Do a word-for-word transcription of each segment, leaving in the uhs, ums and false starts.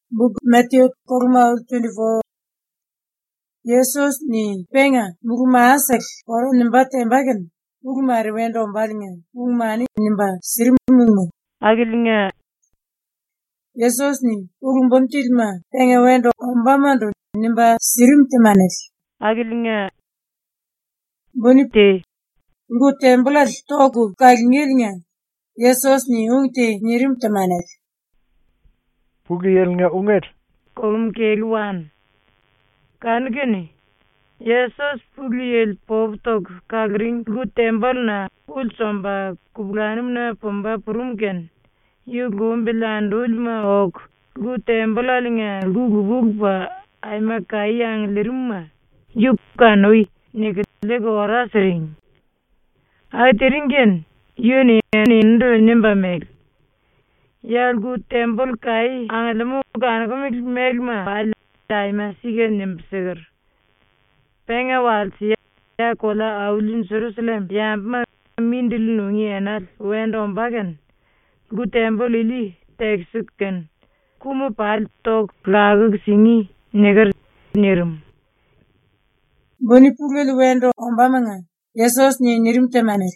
Book Matthew Koruma twenty-four. Jesus ni penga muguma asek or nimba tembagen muguma riwendo mbalinga muguma ni nimba sirimungu agilinga. Jesus ni urumbon tilma penga wendo mbamando nimba sirim temanes agilinga. Bonite ngu tembula togu kagilinga. Jesus ni ungte nirim temanes Pugiyel nga unget. Kolum keluan. Kan gini. Yesus pugiyel povtok kagring gu tembal na ulsomba kublanum na pomba purumken. Yu gumbilan dulma ok gu tembal alinga gu gubugba ay makayang liruma. Yu kanoi niklego orasring. Ay tiringen yu ni ndo nimba meg. Yalgu temple kai angalamu kan komik megma palai masigen nimseger penga walsi ya kola aulin Jerusalem ya ma mindil nungi enal wendo bagan gu temple ili texuken kumu pal tok lag singi neger nirum. Boni pugel wendo ombamanga Jesus ni nirum temane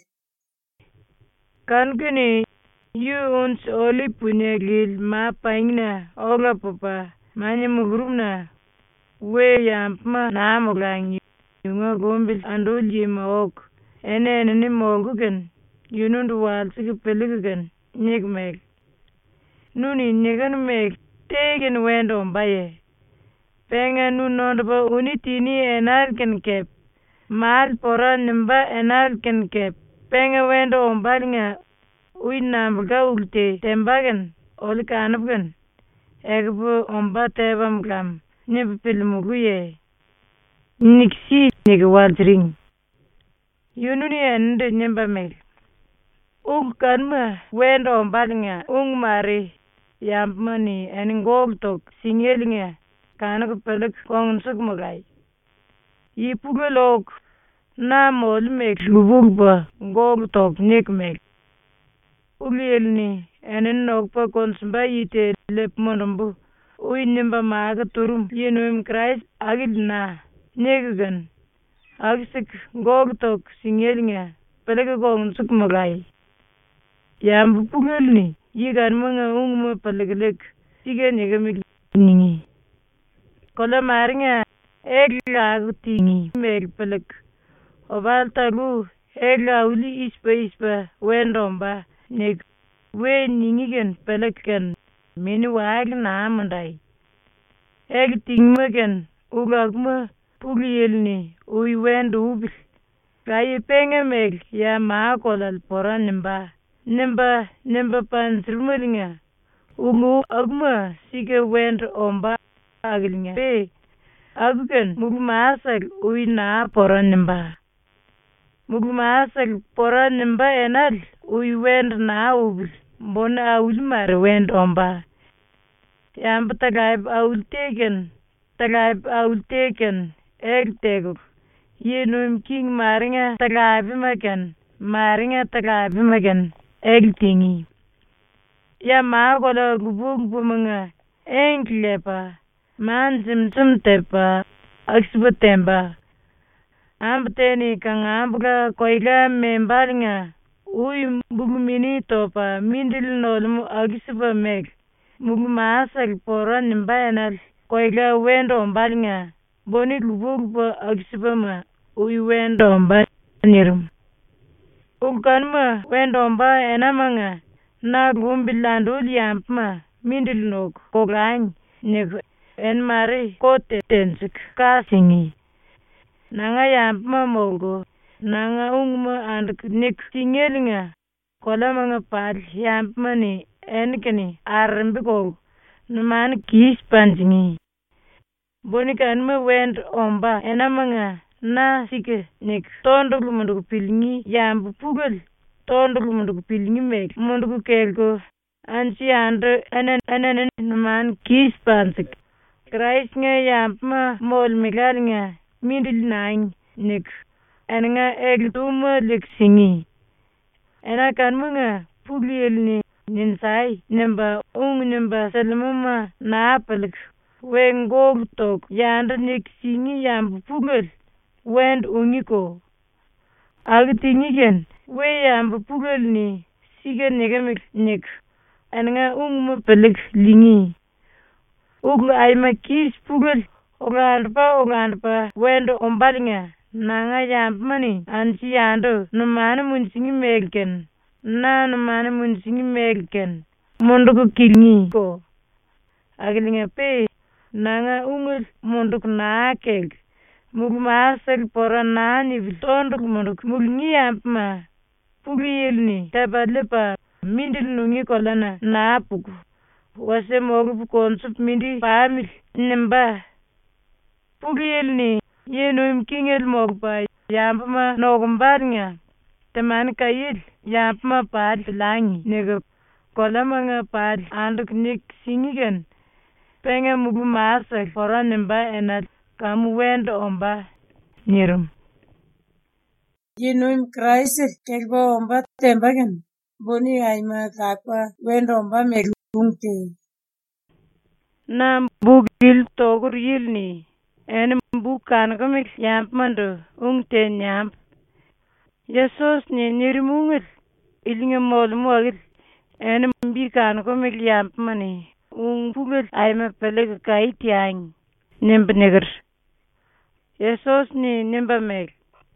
kan gini yu uns oli punegil ma paingna oga papa mani mugrumna we yampma na moglangi yunga gombil andol yima ok ene ni mogugen yunundu wal sig peligen nigmek nuni nigan mek tegen wendo mbaye penga nunondba unitini enal ken kep mal pora nimba enal ken kep penga wendo mbalinga uy namga ulte tembagen ol kanabgen egbu omba tebam gam nib pilmuguye niksi nigwaldring yununi ende nyemba meg ung kanma wendo ombalinga ung mari yampmani eningol tok singelinga kanag pelek kong sugmagay yipugolok na mol meg lubugba ngol tok nik meg Uliyel ni enen nokpa konsumba yite lep monombu uy nimba maaga turum yenuim Christ agil na negugan agisik gogtok singelinga pelega gong suk magay yambu pugel ni yigan mga ungma peleglek sige negamig ningi kola maringa egla agutingi meg peleg obal talu egla uli ispa ispa wendomba nek we ningigen peleken mini wag na amandai eg tingmagen ugagma pugiyelni uy wendu ubil gaye penge meg ya ma kolal pora nimba nimba nimba pansirmulinga ugu agma sige wend omba aglinga pe agugen mugma asal uy na pora nimba mugma asal pora nimba enal uy wend na ubil bona awul mar wend omba yam tagaib awul tegen tagaib awul tegen eg tego yenum king maringa tagaib magen maringa tagaib magen eg tingi ya ma gola gubug bumanga englepa man zimzum tepa aksbutemba ambteni kangambga koiga membalinga uy bugumini topa mindil nolmu agisiba meg muguma asal pora nimbayanal koiga wendo mbalinga boni lubugba agisiba ma uy wendo mbanirum uganma wendo mba enamanga na gumbilandul yampma mindil nok kogany nek en mari kote tensik kasingi nanga yampma mogo nanga ungma and nik tingelinga kola mga pal yampmani enkeni armbiko numan kis panjingi bonikan ma wend omba enamanga na sike nik tondul mundu pilngi yambu pugel tondul mundu pilngi meg mundu kelko ansi and enen enen numan kis panjik Christ nga yampma mol migalinga mindil nang nik enga egtuma leksingi ena kan mga pugel ni ninsai nimba ung nimba salmuma na pelik wen gog tok yanda nik singi yam pugel wend ungiko agtingigen we yam pugel ni sige nigemik nik anga ung mo pelik lingi ug ay makis pugel ogandpa ogandpa wendo ombalinga nanga yampmani ansi yando numana munsingi melken na numana munsingi melken monduko kilngi ko aglinga pe nanga ungul monduk na keg mugma sel pora na ni vitonduk monduk mulngi yampma pugilni tabadlepa mindil nungi kolana na pugu wase mogu konsup mindi pamil nimba pugilni yenum kingel mogba yampma nogumbarnga teman kayil yampma pad langi nega kolamanga pad anduk nik singigen penga mugu masa pora nimba enat kamu wendo omba nirum Yenum Christ kelbo omba tembagen boni ayma takwa wendo omba melungte na bugil togur yilni en bukan kamik yamp mando ungte nyamp Yesus ni nirimungil ilinga mol mogil en bikan kamik yamp mani ung pugil ayma peleg kai tiang nimb neger Yesus ni nimba meg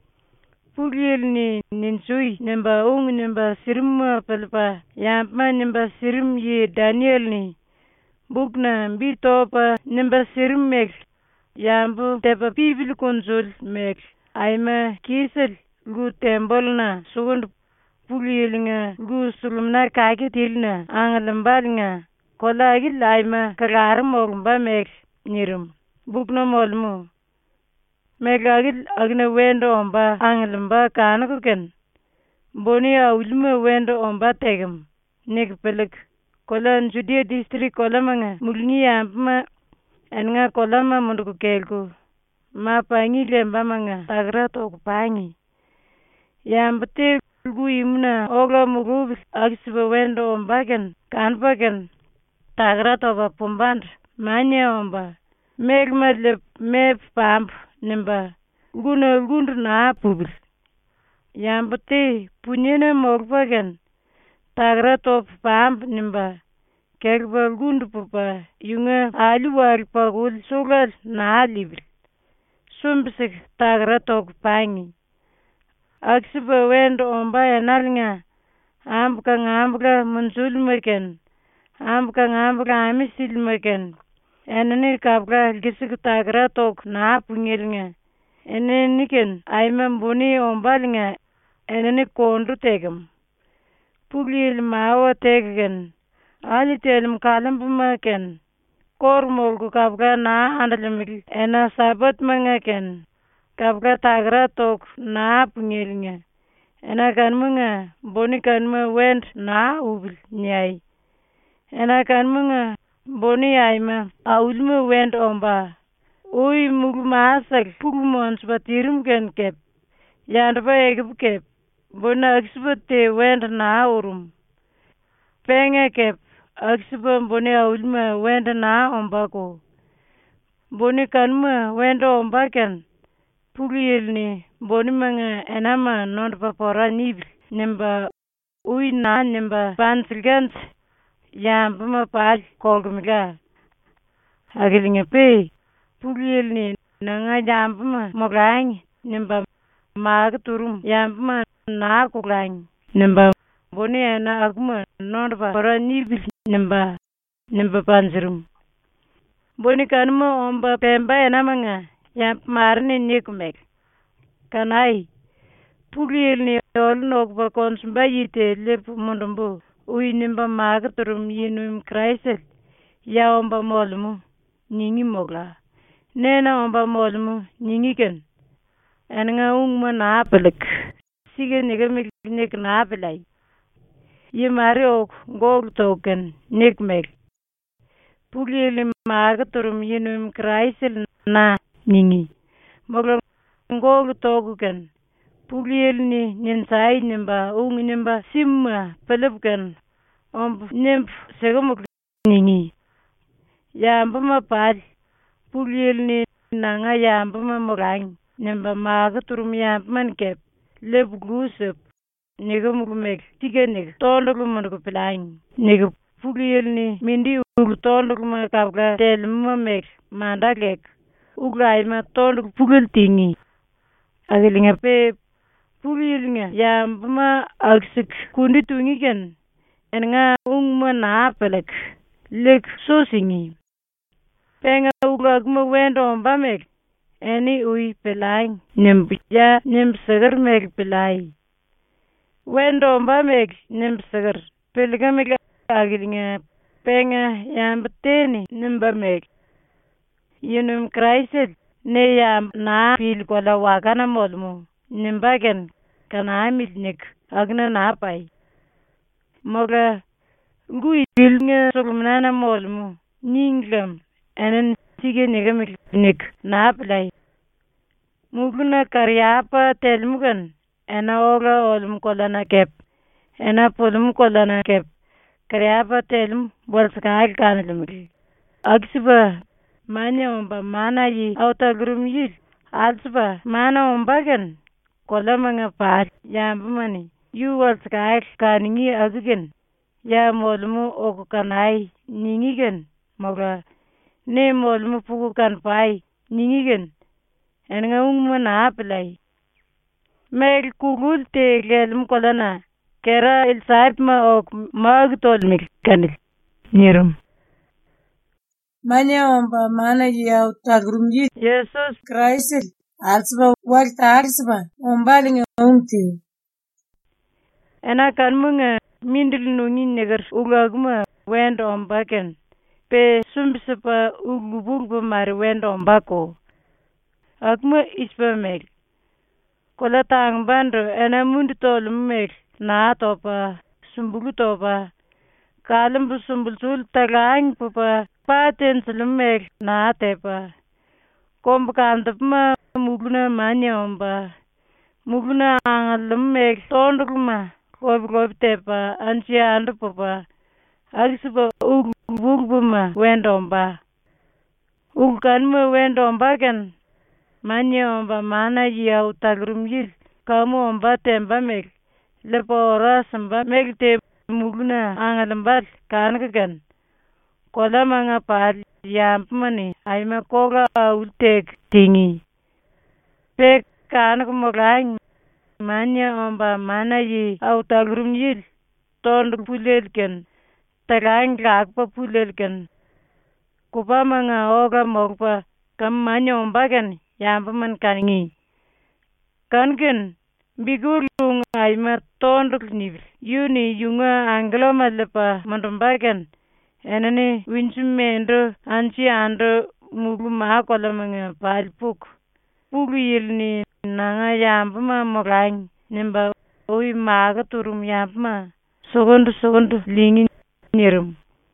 pugil ni ninsui nimba ung nimba sirim pelpa yampma nimba sirim ye Daniel ni bukna bitopa nimba sirim meg yambu tepa pibil konsul meg ayma kisel gu tembolna sugund pugilnga gu sulumna kake tilna angalambalnga kola gil ayma kagar mogba meg nirum bukna molmu megagil agne wendo omba anglamba kanakuken boni awulme wendo omba tegem nek pelik kolan Judea district kolamanga mulngi yampma enga kolama munduku kelku ma pangi lemba manga tagra tok pangi yambte gu imna ogla mugu agsba wendo omba ken kanpaken tagra toba pumband manya omba meg madle me pamp nimba guna gundu na pubil yambte punyene mogbagen tagra top pamp nimba kegba gundu pupa yunga aluwar pagul sugal na libil sumbsik tagra top pangi aksiba wendo omba enalnga ambka ngambka munsul meken ambka ngambka amisil meken enani kapka gisik tagra tok na punyelnga enani ken ayma boni ombalnga enani kondu tegem pugil mawa tegen ali telum kalam pumaken kormol ku kapka na andalemil ena sabat mangaken kapka tagra tok na punyelnga ena kanmunga boni kanma wend na ubil nyai ena kanmunga boni ayma awulme wend omba ui mugu masak pugu mons batirum ken kep yandba egib kep bona aksibate wend na urum penga kep aksiba boni awulme wend na omba ko boni kanma wend omba ken pugu yelni boni manga enama nondpa pora nibil nimba ui na nimba pansilgans yambma pal kolgmiga agilinga pe pugilni nanga yambma moglang nimba magturum yambma na kuglang nimba boni ena agma nondpa pora nibil nimba nimba pansirum boni kanma omba pemba enamanga yamp marni nikmek kanai pugilni olnokba konsumba yite lep mundumbu ui nimba magturum yinum Christ ya omba molmu ningi mogla nena omba molmu ningi ken enga ungma na pelik sige nigemik nik na pelai yimari ok gog token nikmek pugilni magturum yinum Christ na ningi mogla gog token pugilni ninsai nimba ung nimba simma pelipken omb nyemp segamuk ningi yamba mapal pulil ni nanga yamba mamurang nyamba maga turum yamba man kep leb gusep nega mugmek tige nega tondo lumundu pilang nega pulil ni mindi ug tondo ma kabga tel mamek mandagek ugrai ma tondo pugel tingi agelinga pe pulil nga yamba ma agsik kundi tungi ken enga ungma na pelek lek sosingi penga ugag ma wendo mbamek eni ui pelang nyambja nyam segar meg pelai wendo mbamek nyam segar pelgamega agilinga penga yamba teni nimbamek yunum kraiset ne yam na pil kola wakana molmu nimbagen kana mitnik agna na pai moga ngui pilnga solumnana molmu ninglam enen sige negamik nik na play muguna karyapa telmugan ena oga olum kolana kep ena polum kolana kep karyapa telum bolsakaal kanalumri agsiba manya omba mana yi auta grum yil alsba mana ombagan kolamanga paal yambamani yu bolsakaal kaningi agigen ya molmu oku kanai ningigen moga ne molmu pugu kan pai ningigen enga ungma na aplay meg kugul te gelum kolana kera il saip ma ok mag tol mik kanil nirum manya omba mana yau tagrum yi Jesus Christ alsba wal tarsba ombalinga umti ena kanmunga mindil nungi negar ugagma wendo ombaken pe sumbispa ugubugba mar wendo ombako akma ispa meg kola tang bando ena mundi tolum meg na topa sumbulu topa kalam bu sumbul sul tagang papa paten sulum meg na tepa kombakandap ma muguna manya omba muguna angalum meg tondruma kob kob tepa ansia andu papa agsiba ugubugba wendo omba uganma wendo omba kan manya omba mana yau tagrum yil kamu omba temba meg lepora samba meg te muguna angalambal kanagagan kola manga pal yampmani ayma koga ultek tingi pek kanagumorang manya omba mana yi au tagrum yil tond pulelken tarang gagpa pulelken kupa manga oga mogpa kam manya omba kan yampaman kangi kangen bigulung ayma tonduk nibil yuni yunga angloma lepa mandombagan enani winsumendo ansi ando mugu makola manga palpuk pugu yilni nanga yampama morang nimba ui maga turum yampama sogondu sogondu lingi nirum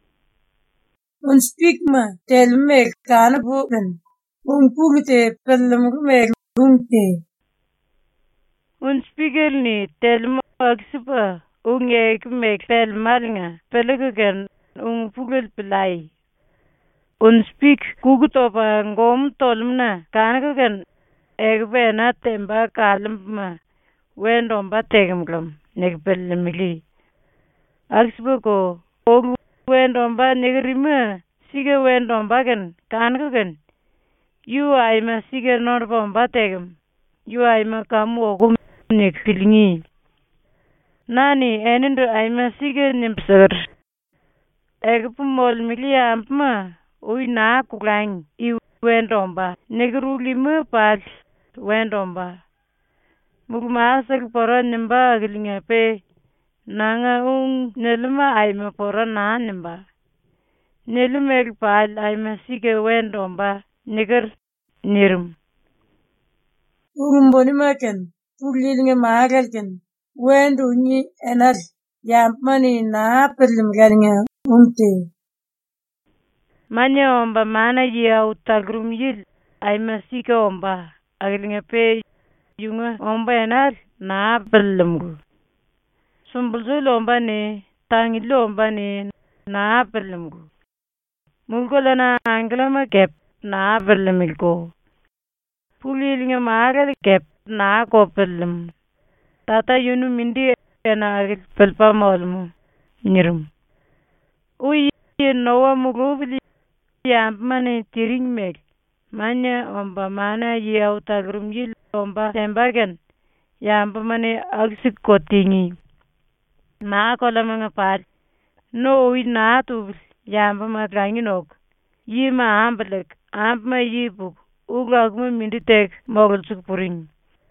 un speakma telme kana bugan un pugte pellemgume gumte un speaker ni telma aksipa unge kumek pel malnga pelegugan un pugel pelai un speak kugutopa ngom tolmna kanagugan egbena temba kalma wendom bategmglam negbelmili aksipa ko og wendom ba negrima sige wendom bagan kanagugan yu ayma sige norbom bategm yu ayma kamu ogum nek pilingi nani enindo ayma sige nimpsar egpumol milia ampma ui na kulang i wendomba negruli me pas wendomba mugma asal pora nimba aglinga pe nanga ung nelma ayma pora na nimba nelma pal ayma sige wendomba negar nirum urumboni maken pulilinga magalken wendu ni enar yampmani na pellim galinga umte manya omba mana yau tagrum yil ayma sige omba aglinga pe yunga omba enar na pellimgu sumbulzul omba ne tangilo mbani na pelimgo. Mulgola na anglama kep na pelimgo. Pulilinga maagal kep na ko pelim. Tata yunu mindi ena pelpa molmu nirum. Uyi noa mugubili yampmane tiring meg. Manya omba mana yau tagrum yil omba tembagan. Yampmane agsik kotingi. Na kola mga pad. No uy na tu yampma ganginog. Yima ambalek. Ampma yipuk. Uga agma minditek mogul suk puring.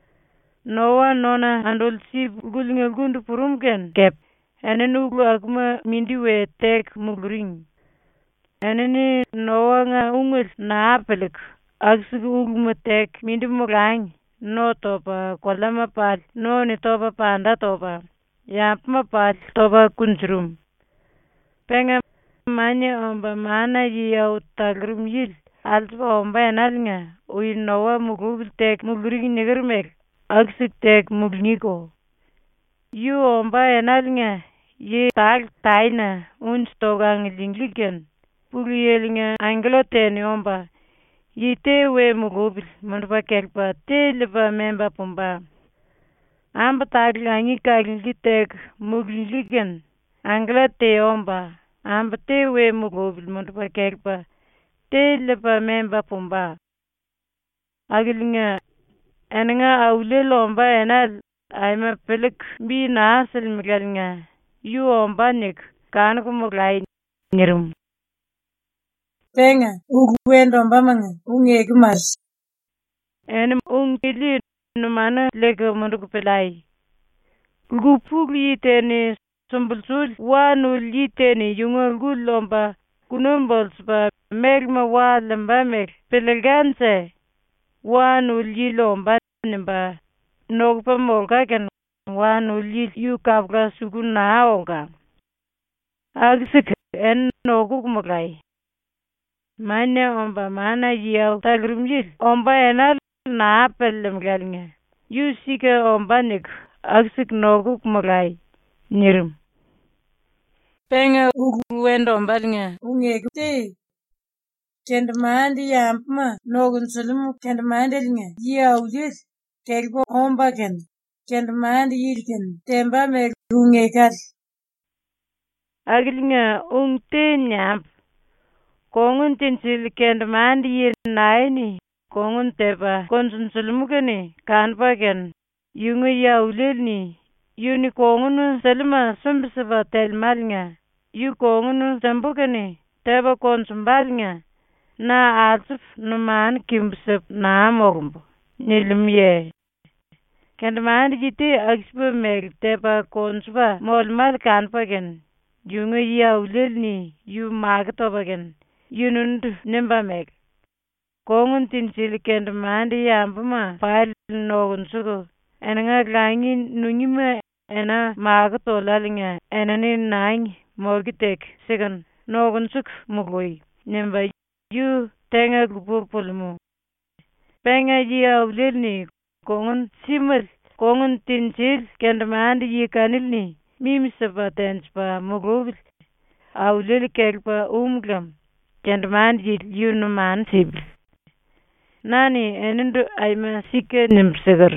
Noa nona andol si gulinga gundu purumken kep. Enen uga agma mindiwe tek mugring. Eneni noa nga ungul na apelek. Agsik ugma tek mindi mugang. No topa kolama pad. No ni topa panda topa. Yampma pad topa kunchrum. Penga manya omba mana yau tagrum yil. Alba omba enalnga. Uy noa mugubil tek mugring nigermek. Agsik tek mugniko. Yu omba enalnga. Ye tag taina. Unch togang lingligen. Puli yelinga angloteni omba. Ye te we mugubil. Mandupa kelpa te liba memba pumba. Amba taglangi kaglitek mugligen. Anglote omba. Amba te we mugubil. Mandupa kelpa te liba memba pumba. Agilinga ennga awle lomba enal. Aima pelik bi naasal migalinga. Yu omba nik. Kaanu kumuglai nirum. Penga ugwendo mbamanga unge kumars. Enim ungili numana lega munduku pelai. Gupul yiteni sumbulsul wanu yiteni yungol gulomba kunumbols ba megma wa lamba meg peleganse wanu yilomba nimba nogpa molka ken wanu yil yukabga suguna onga. Agsik en nogu kumugai. Manya omba mana yau tagrum yil. Omba enal na pelim galnya. Yu sika omba nik. Agsik nogu kumugai. Nirum. Penga uguwendo ombalnya. Unge kute. Kendmandi yampma. Nogun sulumu kendmandi linga. Yau yil. Kelbo omba ken. Kendmandi yil ken. Temba me unge kal. Agilinga ungte nyamp. Kongun tinsil kendmandi yil naini. Kongun teba konsun sulumukani. Kanpa ken. Yungu yau lilni. Yuni kongunu selma sumbisaba telmalnga. Yu kongunu sambukani. Teba konsumbalnga. Na alsuf numan kimbisab na mogumbo. Nilimye. Kendmandi jiti agspa meg teba konsuba molmal kanpa ken. Yungu yau lilni. Yu magatoba ken. Yunundu nimba meg. Kongun tinsil kendmandi yambuma pal nogun sugo. Enanga langi nungima ena magato lalinga enani nang morgitek sigan nogun suk mugoi nimba yu tenga gupurpulmu. Penga yi awlilni kongun simil kongun tinsil kendmandi yi kanilni mimisaba tenspa mugobil awlil kelpa umglam kendmandi yu numan sibil. Nani enindu ayma sike nimsigar.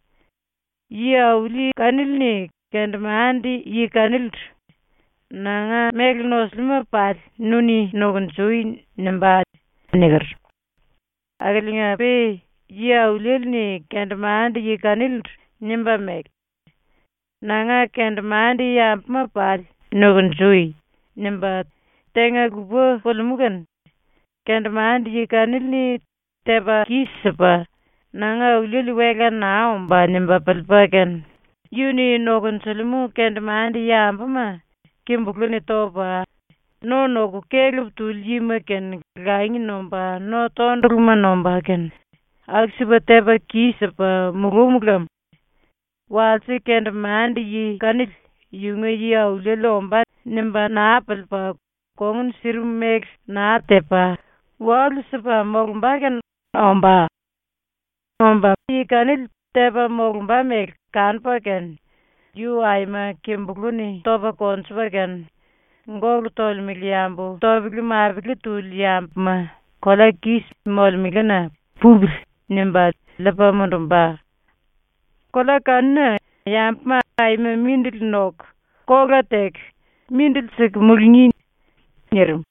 Yi awli kanilni kendmandi yi kanil. Nanga megnos lima pad nuni nogun sui nimba nigar. Agalinga pe yi awlilni kendmandi yi kanil nimba meg. Nanga kendmandi yampma pad nogun sui nimba tenga gubo polmugan. Kendmandi yi kanilni teba kisapa. Nanga ulili wega na omba nimba palpagan. Yuni nogun sulumu kendmandi yampama. Kimbukluni toba. No nogu kelub tuljima ken gaingi nomba. No tondruma nomba ken. Aksiba teba kisapa mugumuglam. Walsi kendmandi yi kanil. Yunga yi ulili omba nimba na palpa. Kongun sirum meg na tepa. Walu sipa mogumbagan omba. Omba yi kanil teba mogumba meg kanpa ken. yu ay ma kembuluni toba kon sbargan ngol tol milyambo tobli marbli tul yamp ma kola kis mol migana pubr nimba lapa mondumba kola kanna yamp ma ay ma mindil nok koga tek mindil sik mulngi nyerum